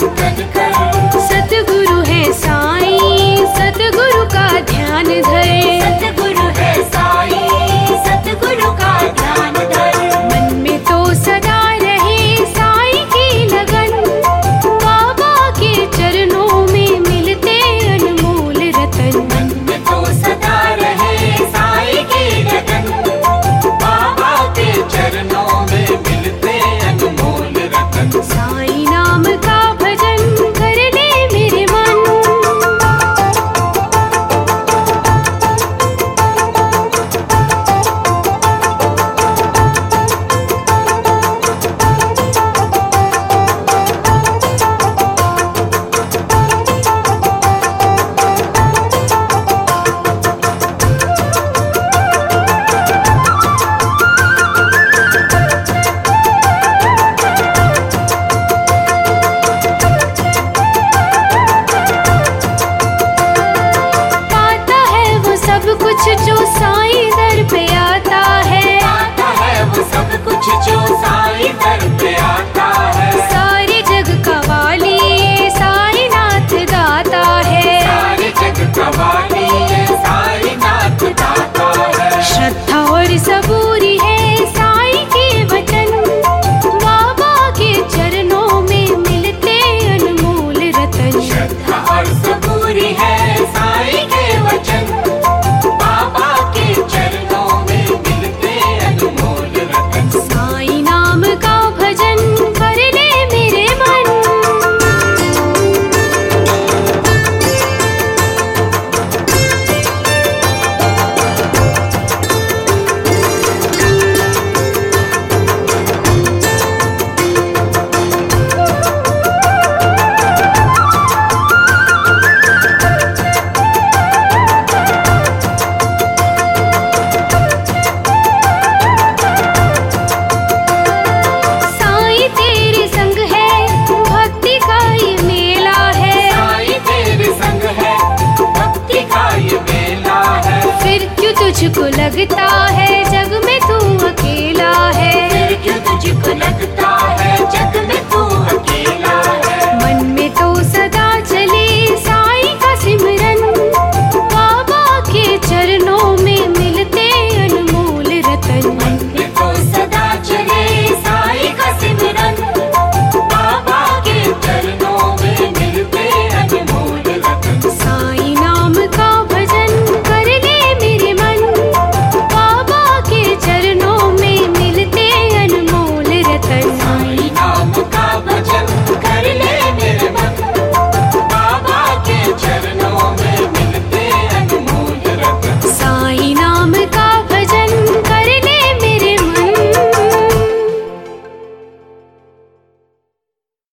चिंतन कर। सतगुरु है साईं, सतगुरु का ध्यान धर। सतगुरु है साईं, सतगुरु का ध्यान धर। मन में तो सदा रहे साईं की लगन, बाबा के चरणों में मिलते अनमोल रतन। मन में तो सदा रहे साईं की लगन, बाबा के चरणों में मिलते अनमोल रतन। साईं नाम का भजन कर ले मेरे मन। पाता है वो सब कुछ जो साईं दर पे आता है। आता है वो सब कुछ जो साईं दर पे आता है। सारे जग का वाली ये साईं नाथ दाता है। सारे जग का वाली ये साईं नाथ दाता है। श्रद्धा और सबूरी है साईं के वचन, बाबा के चरणों में मिलते अनमोल रतन। श्रद्धा और सबूरी है साईं के वचन, बाबा के चरणों में मिलते अनमोल रतन। साईं नाम का भजन कर ले मेरे मन। साईं तेरे संग है भक्ति का ये मेला है। साईं तेरे संग है भक्ति का ये मेला है। फिर क्यों तुझको लगता है जग में तू अकेला है। फिर क्यों तुझको लगता है जग में तू